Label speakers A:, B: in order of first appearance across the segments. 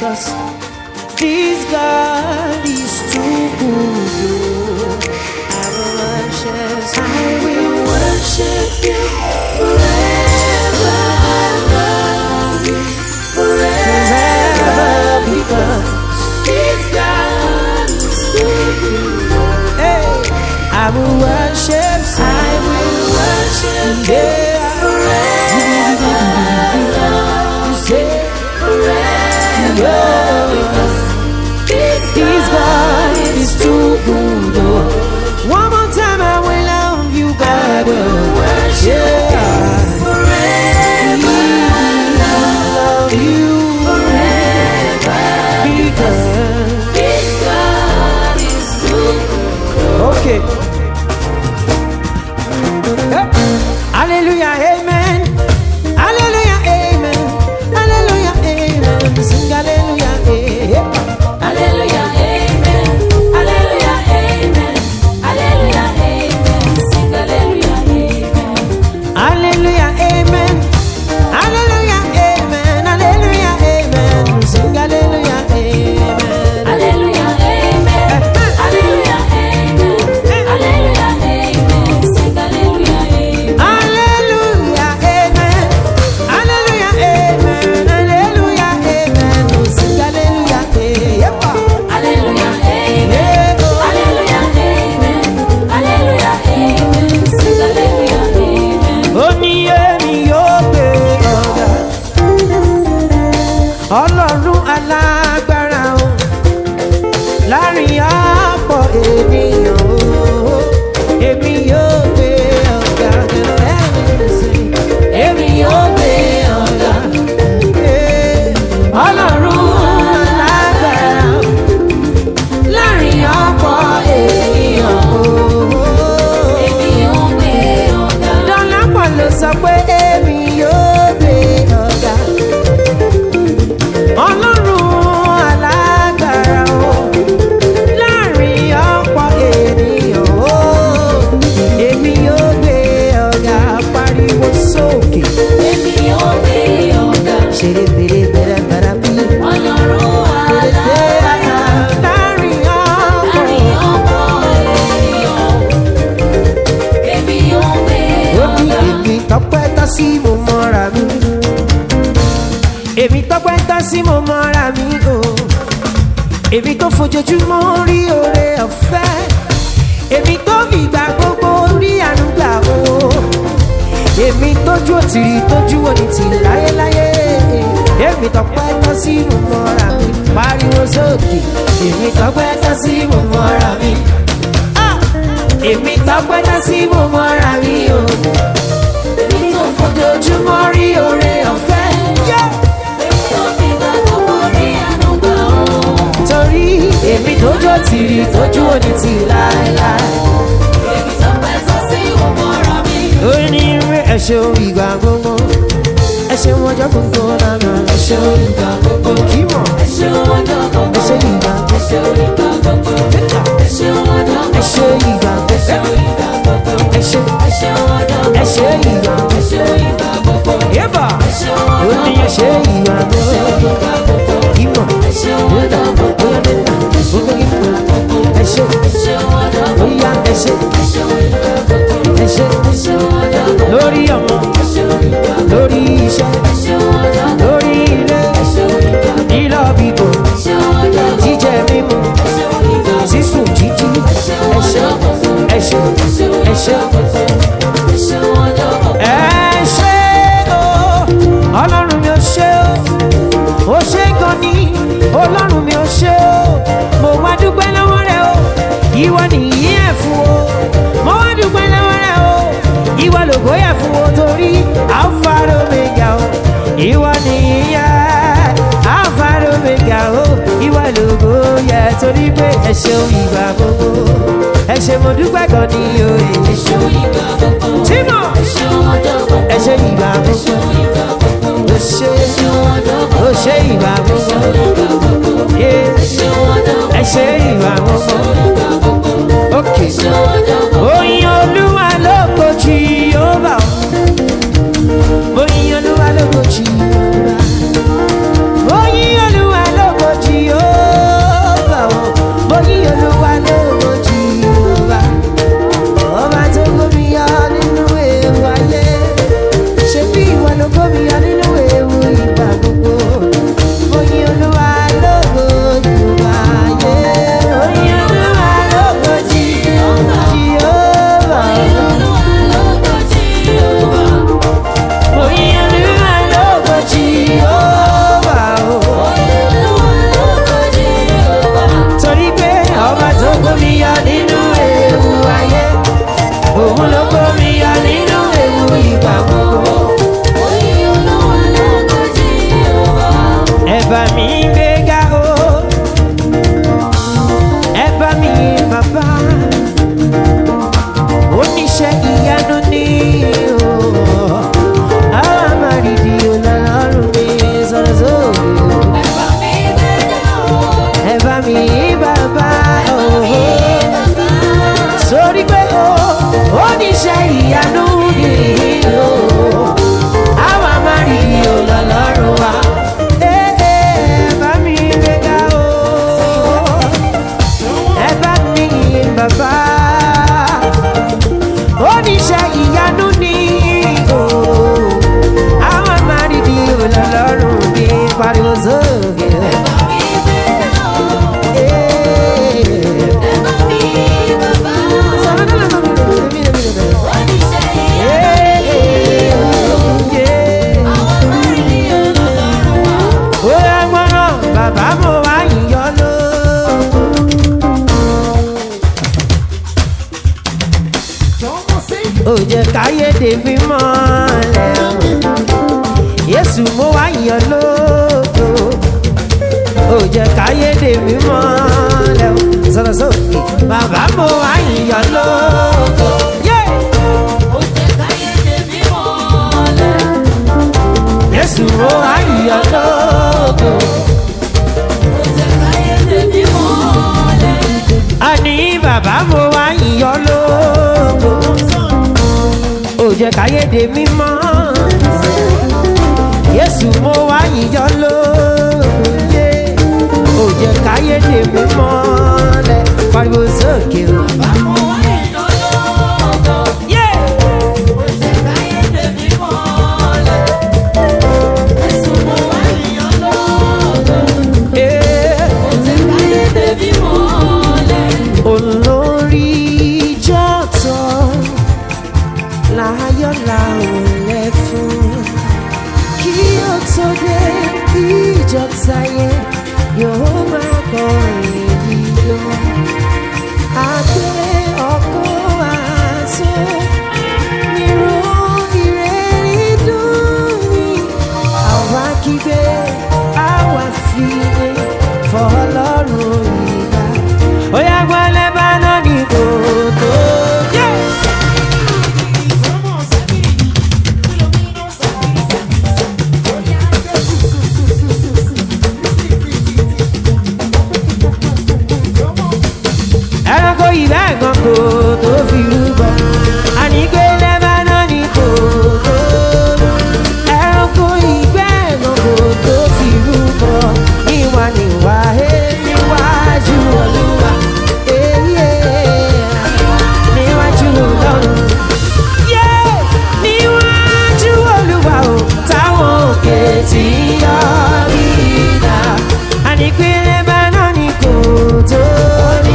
A: because this God is too good. I will worship you forever. I love you forever because this God is too good. Hey, I will worship, yeah, forever. You say forever because this God is too good. One more time, I will love you, God. I will worship forever. Love you forever because this God is too good. Okay. Hallelujah, amen. Hallelujah, amen. Hallelujah, amen. Sing hallelujah, amen.
B: Hallelujah, amen. Hallelujah, amen. Hallelujah, amen. Sing hallelujah, amen.
A: Hallelujah, amen. Hallelujah, amen. Hallelujah, amen. Sing hallelujah, amen.
B: Hallelujah, amen. Hallelujah, amen. Hallelujah, amen. Sing hallelujah, amen.
A: Hallelujah, amen. Hallelujah, amen. Hallelujah, amen. Sing hallelujah, amen.
B: Hallelujah, amen. Hallelujah, amen. Hallelujah, amen. Sing hallelujah, amen.
A: Oni èmi yóò gbé ọ̀gá. Ọlọ́run alágbára o, láàrin ọ̀pọ̀ ènìyàn o, èmi yóò gbé ọ̀gá. Èmi yóò gbé ọ̀gá. Ọlọ́run alágbára o, láàrin ọ̀pọ̀ ènìyàn o.
B: Èmi yóò gbé ọ̀gá.
A: Dọ́lápọ̀ ló sọ pé èmi yóò gbé ọ̀gá. Ọlọ́run alágbára o, láàrin ọ̀pọ̀ ènìyàn o, èmi yóò gbé ọ̀gá. Pariwo sókè.
B: Èmi yóò gbé ọ̀gá.
A: Ṣeré bèrè bèrè bèrè bí.
B: Ọlọ́run alágbára.
A: Láàrin ọ̀pọ̀.
B: Láàrin ọ̀pọ̀ ènìyàn. Èmi yóò gbé
A: Ó ní
B: ọ̀gá.
A: èmi tọ́pẹ́ tán sí mo mọ́ra mi. Èmi tọ́pẹ́ tán sí mo mọ́ra mi o. Èmi tó fojoojúmọ́ rí oore ọ̀fẹ́. Èmi tó fìgbà gbogbo rí àánú gbà o. Èmi tójú òtìrí tójú òní ti láyéláyé. Èmi tọ́pẹ́ tán sí mo mọ́ra mi. Pariwo sókè. Èmi tọ́pẹ́ tán sí mo mọ́ra mi. Ah! Èmi tọ́pẹ́ tán sí mo mọ́ra mi o. Èmi tó fojoojúmọ́ rí oore ọ̀fẹ́.
B: Èmi tó fi gbà gbogbo rí àánú gbà ó.
A: Torí èmi tójú òtìrí tójú òní ti láéláé.
B: Èmi tó pẹ́ tó sí òmùra mi.
A: Ó ní ìwé ẹ̀ṣẹ̀ ìgbà gbogbo. Ẹ̀ṣẹ̀ ọjọ́ gbogbo lánàá. Ẹ̀ṣẹ̀ ìgbà gbogbo kì í mọ̀.
B: Ẹ ṣeun ọjọ́ gbogbo.
A: Ẹ̀ṣẹ̀ ìgbà
B: Ẹ ṣeun ìgbà gbogbo. Ẹ ṣeun ọjọ́ gbogbo.
A: ẹ̀ṣẹ̀ ìgbà
B: Ẹ ṣeun ìgbà gbogbo.
A: ẹ̀ṣẹ̀
B: Ẹ ṣeun ọjọ́ gbogbo.
A: ẹ̀ṣẹ̀ ìgbà.
B: Ẹ ṣeun ìgbà gbogbo.
A: Yébà.
B: Ẹ ṣeun
A: Ó
B: ọjọ́
A: ní
B: gbogbo.
A: ẹ̀ṣẹ̀ ìgbà
B: Ẹ ṣeun
A: gbogbo.
B: ìgbà gbogbo.
A: Kì í mọ̀.
B: Ẹ ṣeun ọjọ́ gbogbo.
A: Bóyá mẹ́ta. Gbogbo kì í mọ̀. Ẹ̀ṣẹ̀.
B: Ẹ ṣeun ọjọ́ gbogbo.
A: Bóyá ẹ̀ṣẹ̀.
B: Ẹ ṣeun ìgbà gbogbo.
A: Ẹ̀ṣẹ̀.
B: Ẹ ṣeun ọjọ́ gbogbo.
A: Lórí ọmọ.
B: Ẹ ṣeun ìgbà gbogbo.
A: Lórí iṣẹ́.
B: Ẹ ṣeun ọjọ́ gbogbo.
A: Lórí ilé.
B: Ẹ ṣeun ìgbà gbogbo.
A: Lílọ bíbọ̀.
B: Ẹ ṣeun ọjọ́ gbogbo.
A: Jíjẹ mímu.
B: Ẹ ṣeun ìgbà gbogbo.
A: Sísùn jíjí. Ẹ̀ṣẹ̀. Ẹ̀ṣẹ̀. Ẹ̀ṣẹ̀. Ẹ̀ṣẹ̀ o. Ọlọ́run mi ò ṣe o. Ó ṣe gan ni. Ọlọ́run mi ò ṣe o. Mo wá dúpẹ́ lọ́wọ́ rẹ o. Ìwọ nìyí ẹ̀ fún o. Mo wá dúpẹ́ lọ́wọ́ rẹ o. Ìwọ lògó yẹ fún o torí Alpha and Omega o. Ìwọ nìyí ẹ̀ Alpha and Omega o. Ìwọ lògó yẹ torí pé ẹ ṣeun ìgbà gbogbo. Ẹ ṣe mo dúpẹ́ gan ni o.
B: Ẹ ṣeun ìgbà gbogbo.
A: Tímọ̀.
B: Ẹ ṣeun ọjọ́ gbogbo.
A: Ẹ ṣe ìgbà
B: Ẹ
A: gbogbo.
B: ṣeun ìgbà gbogbo.
A: Ó ṣe
B: Ẹ ṣeun ọjọ́ gbogbo.
A: ó ṣe ìgbà
B: Ẹ
A: gbogbo.
B: ṣeun ìgbà gbogbo.
A: Yeah.
B: Ẹ ṣeun ọjọ́ gbogbo.
A: Ẹ ṣe ìgbà
B: Ẹ
A: gbogbo.
B: ṣeun ìgbà gbogbo.
A: Okay.
B: Ẹ ṣeun ọjọ́ gbogbo.
A: Oyin Olúwa lógo Jèhófà. Oyin Olúwa lógo Jèhófà. Oyin Olúwa lógo àánú ni o àwọn márìdí olólọ́run bí pariwo sókè. Bàbá mo wá yíyọ ló. Ó jẹ́ káyédè mi mọ́lẹ̀ o. Yésù mo wá yíyọ lógo. Ó jẹ́ káyédè mi mọ́lẹ̀ o. Sọ̀rọ̀ sókè. Bàbá mo wá yíyọ lógo.
B: Ó jẹ́ káyédè mi mọ́lẹ̀.
A: Yésù mo wá yíyọ lógo. Àní bàbá mo wá yíyọ lógo. Ó jẹ́ káyédè mímọ́. Yésù mo wá yíyọ lógo. Ó jẹ́ káyédè mímọ́ lẹ̀ pariwo sókè o.
B: Bàbá mo wá yíyọ lógo. Ó jẹ́ káyédè mi mọ́lẹ̀. Yésù mo wá yíyọ lógo. Ó jẹ́ káyédè mi mọ́lẹ̀.
A: Olórí jọ̀tọ̀ láyọ̀ làwọn lẹ fún kí ó tó dé ìjọta yẹn yóò máa kọrin dídó àgbẹ̀ ọkọ̀ àṣọ nírò ìrẹ́rìí dùn mí àwa kígbe àwa fìyè fọlọ́run ìgbà. Oya gbọ́lẹ̀ bá náà ní kòtò. Ẹranko ìbá ẹ̀gàn kòtò fi rúbọ. Ànígbé lẹ́bàá náà ní kòtò. Ẹranko ìgbẹ́ ẹ̀gàn kòtò fi rúbọ. Níwà níwà níwájú Olúwa. Níwájú Ọlọ́run. Níwájú Olúwa o, táwọn òkè tí yọ rí dá. Ànígbé lẹ́bàá náà ní kòtò ní.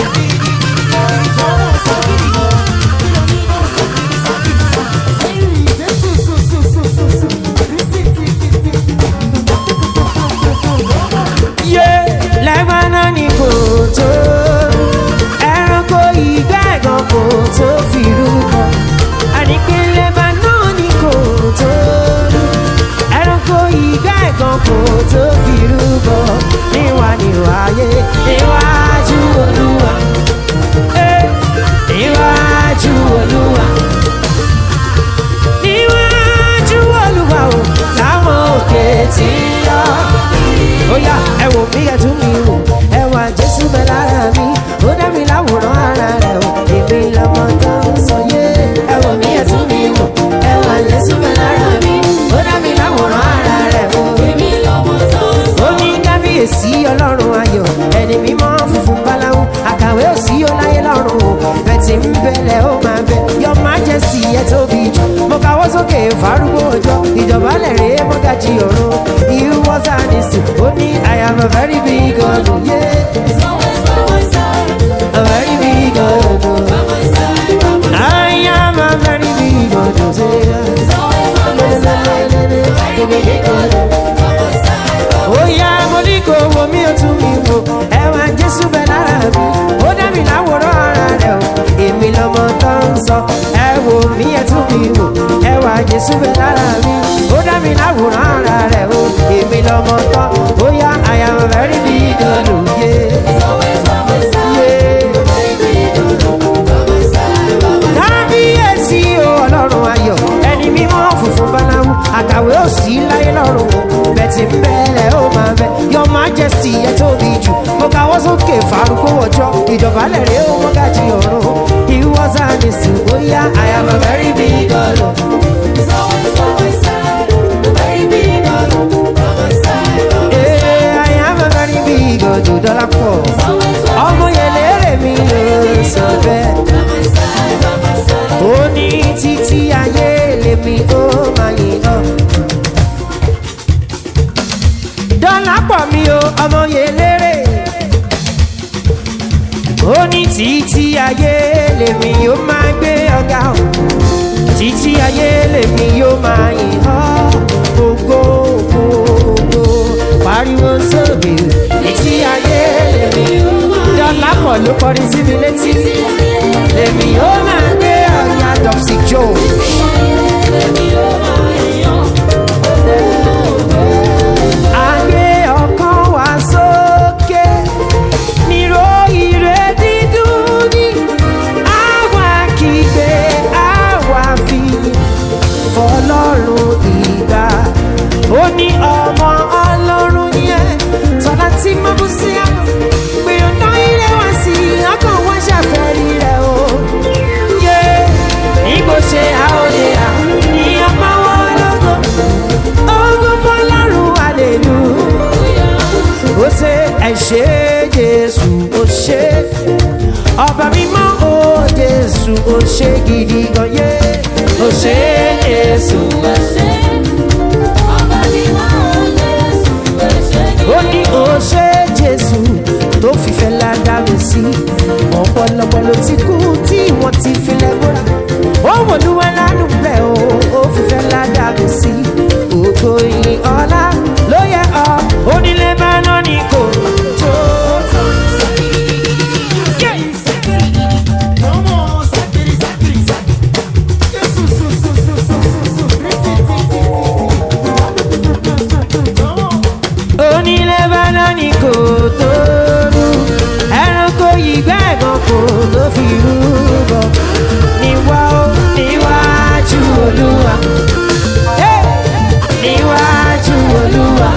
A: Lẹ́gbàá ní kòtò ẹranko ìgbẹ́gàn kòtò fi rúbọ. Àníkè lẹ́gbàá náà ní kòtò ẹranko ìgbẹ́gàn kòtò fi rúbọ. Níwà níwáyé níwájú Olúwa. Níwájú Olúwa. Níwájú Olúwa o táwọn òkè tí yọ. Oya ẹ wò mí ẹ tún mi wò ẹ wà Jésù bẹ lára mi ó dá mi láwòrán ara rẹ o èmi lọmọ tó ń sọ yé. Ẹ wò mí ẹ tún mi wò ẹ wà Jésù bẹ lára mi ó dá mi láwòrán ara rẹ o èmi lọmọ tó ń sọ. Ó ní kábíyèsí Ọlọ́run ayọ̀ ẹni mímọ́ funfun báláwo àkàwé òsì ó láyé lọ́run o bẹ́tì ń bẹ̀lẹ̀ ó máa bẹ̀ Your Majesty ẹ tóbi jù mo kàwọ́ sókè fárúgbó ọjọ́ ìjọba lẹ̀rẹ̀ mọ́gàjì ọ̀run you was an issue ó ní I am a very big God yeah. A very big God I am a very big God ó yá mo ní kò wo mi ò tún mi wò ẹwà Jésù bẹ lára mi ó dá mi láwòrán ara rẹ o èmi lọmọ tó ń sọ ẹ wò mí ẹ tún mi wò ẹwà Jésù bẹ lára mi ó dá mi láwòrán ara rẹ o èmi lọmọ tó ó yá I am a very big God kábíyèsí o Ọlọ́run ayọ̀ ẹni mímọ́ funfun báláwo àkàwé òsì láyé lọ́run o bẹ́tì ń bẹ̀rẹ̀ ó máa bẹ̀ Your Majesty ẹ tóbi jù mo kàwọ́ sókè fárúgbó ọjọ́ ìjọba lẹ̀rẹ̀ ó mọ́gàjì ọ̀run he was an issue ó yá I am a very big God. I am a very big God dọ́là pọ̀ ọmọ yẹn lérè mi ló sọ bẹ́ẹ̀ ó ní títí ọ̀gá o títí ayé lèmi yóò máa yìn ọ́ ògo ògo ògo pariwo sókè títí ayé lèmi dọ́là pọ̀ ló kọrin sí mi létí lèmi yóò máa gbé ọ̀gá Dopsy Joe. Àgbé ọkàn wa sókè nírò ire dídùn ní àwa kígbe àwa fi fọlọ́run ìgbà ó ní ọmọ ọlọ́run yẹn tọ́lá tí mo bú sí àná pé ọ̀nà ilé wá sí ọkàn wá ṣàfẹ́rí rẹ̀ o yé nígbò ṣe àòdè à ní ọmọ wọn lógo ogun fọlọ́run hallelujah ó ṣe ẹ ṣé Jésù ó ṣé ọba mímọ́ ó Jésù ó ṣé gidi gan yé ó ṣé Jésù ó ṣé ọba mímọ́ ó Jésù ó ṣé gidi ó ní ó ṣé Jésù tó fìfẹ́ ládàá mi sí ọ̀pọ̀lọpọ̀ ló ti kú tí wọ́n ti filẹ̀ bóra ó wòlúwa lánàá bẹ́ẹ̀ ó fìfẹ́ ládàá mi sí ògo ìyìn ọlá ló yẹ ọ́ onílé bá náà ní kò tó. Onílé bá náà ní kò tó rú ẹranko yìí gbẹ́gàn kò tó fi rúbọ níwájú Olúwa níwájú Olúwa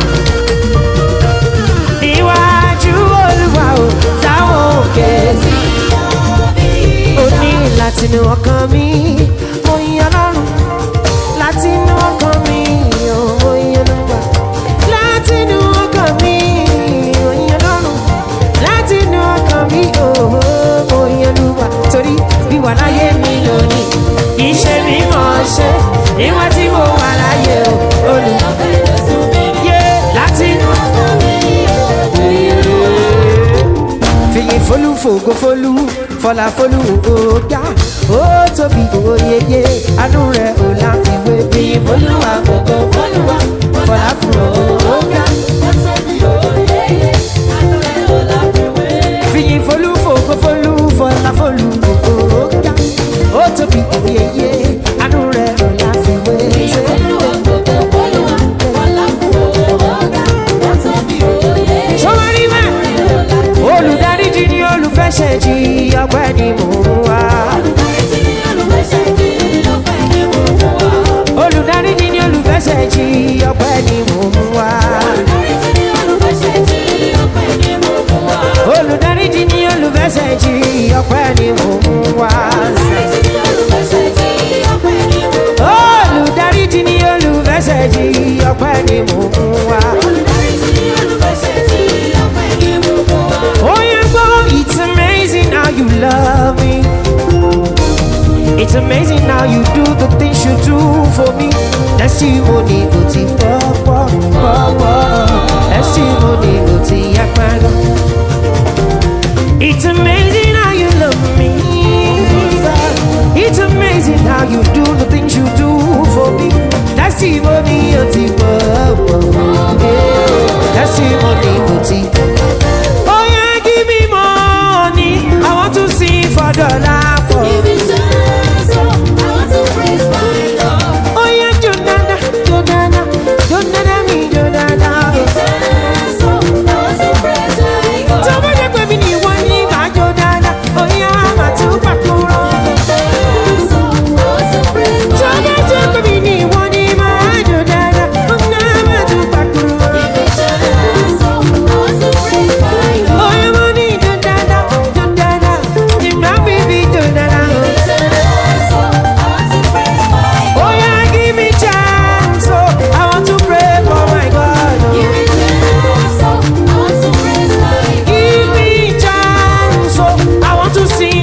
A: níwájú Olúwa ò táwọn òkè sí ó ní látinú ọkàn mi mo yin Ọlọ́run látinú ọkàn mi mo yin Olúwa látinú ọkàn mi mo yin Ọlọ́run látinú ọkàn mi mo yin Olúwa torí bí wà láyé mi lónìí iṣẹ́ mi mọ̀ ṣe níwá tí mo wà láyé olùdókè yé látinú ọkàn mi fìyìn fólú fògo fólú fọlá fólú ọ̀gá ó tóbi oyeye àánú rẹ̀ ò láfiwé fìyìn fólú àfògo fólú fọlá fògo ọ̀gá ó tóbi oyeye àánú rẹ̀ ò láfiwé fìyìn fólú fògo fólú fọlá fólú ọ̀gá ó tóbi oyeye àánú rẹ̀ ò láfiwé fìyìn fólú àfògo fólú fọlá fògo ọ̀gá ó tóbi oyeye sọmọrí mẹ olùdáríjì ni olùfẹsẹ̀ jí ọpẹ́ ni mò ń wá. olùdáríjì ni olùfẹsẹ̀ jí ọpẹ́ ni mò ń wá. olùdáríjì ni olùfẹsẹ̀ jí ọpẹ́ ni mò ń wá. olùdáríjì ni olùfẹsẹ̀ jí ọpẹ́ ni mò ń wá. Oh yeah, God, it's amazing how you love me. It's amazing how you do the things you do for me. Testimony, oti papa, papa. Testimony, oti yakmaga. It's amazing how you love me. It's amazing how you do the things you do for me. Testimony, oti papa. Testimony, oti. Oh yeah, give me money. I want to sing for the Lord.
B: Give me chance, I want to praise my Lord.
A: Oh yeah, Jonana, Jonana, Jonana, me Jonana.
B: Give me chance, I want to praise my God.
A: Somebody put me in one in my Jonana. Oh yeah, I'm a two-pack-uro.
B: Give me chance, I want to praise my
A: Somebody
B: God.
A: put me in one in my Jonana. Oh yeah, I'm a two-pack-uro.
B: Give me chance, I want to praise my God.
A: Oh yeah, money Jonana, Jonana. You know me be Jonana.
B: Give me chance, I want to praise my God.
A: Oh yeah, give me chance. Oh, I want to pray for my God.
B: Give me chance, I want to praise my God.
A: Give me chance. Oh, I want to sing